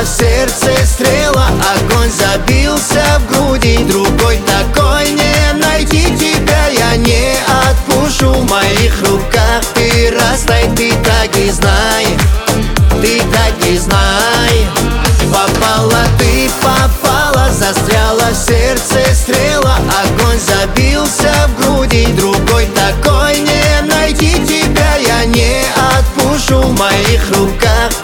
застряла в сердце стрела, огонь забился в груди. Другой такой не найти, тебя я не отпущу. В моих руках ты растай, ты так и знай, ты так и знай. Попала, ты попала, застряла в сердце стрела, огонь забился в груди. Другой такой не найти, тебя я не отпущу. В моих руках